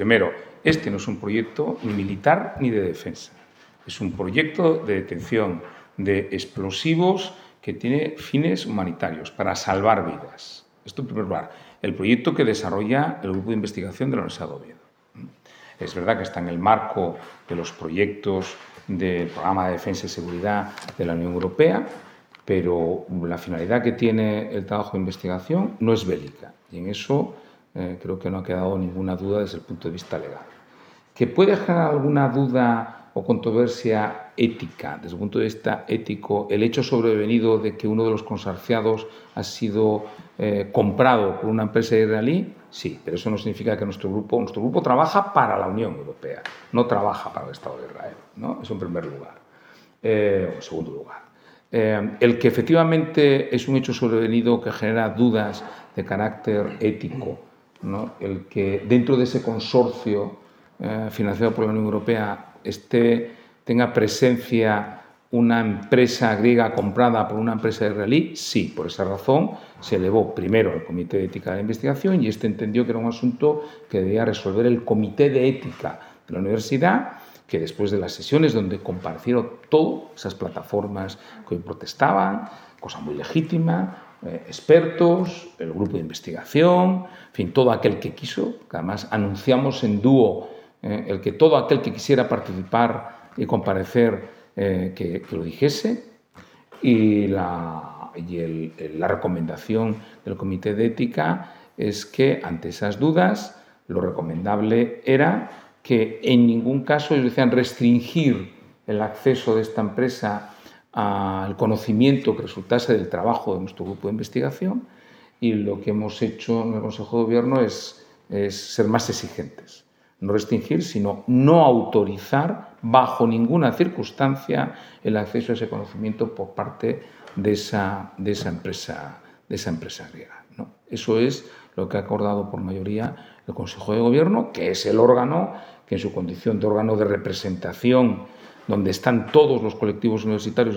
Primero, este no es un proyecto ni militar ni de defensa. Es un proyecto de detención de explosivos que tiene fines humanitarios, para salvar vidas. Esto en primer lugar. El proyecto que desarrolla el Grupo de Investigación de la Universidad de Oviedo. Es verdad que está en el marco de los proyectos del Programa de Defensa y Seguridad de la Unión Europea, pero la finalidad que tiene el trabajo de investigación no es bélica. Y en eso creo que no ha quedado ninguna duda desde el punto de vista legal. ¿Que puede generar alguna duda o controversia ética, desde el punto de vista ético, el hecho sobrevenido de que uno de los consorciados ha sido comprado por una empresa israelí? Sí, pero eso no significa que nuestro grupo trabaja para la Unión Europea, no trabaja para el Estado de Israel, ¿no? Eso en primer lugar. En segundo lugar, el que efectivamente es un hecho sobrevenido que genera dudas de carácter ético, ¿no? El que dentro de ese consorcio financiado por la Unión Europea tenga presencia una empresa griega comprada por una empresa israelí, sí. Por esa razón se elevó primero al Comité de Ética de la Investigación y entendió que era un asunto que debía resolver el Comité de Ética de la Universidad, que después de las sesiones donde comparecieron todas esas plataformas que hoy protestaban, cosa muy legítima, expertos, el grupo de investigación, en fin, todo aquel que quiso, que además anunciamos en dúo el que todo aquel que quisiera participar y comparecer que lo dijese, y la recomendación del Comité de Ética es que ante esas dudas lo recomendable era que en ningún caso ellos decían restringir el acceso de esta empresa al conocimiento que resultase del trabajo de nuestro grupo de investigación, y lo que hemos hecho en el Consejo de Gobierno es ser más exigentes. No restringir, sino no autorizar bajo ninguna circunstancia el acceso a ese conocimiento por parte de esa empresa griega, ¿no? Eso es lo que ha acordado por mayoría el Consejo de Gobierno, que es el órgano que en su condición de órgano de representación, donde están todos los colectivos universitarios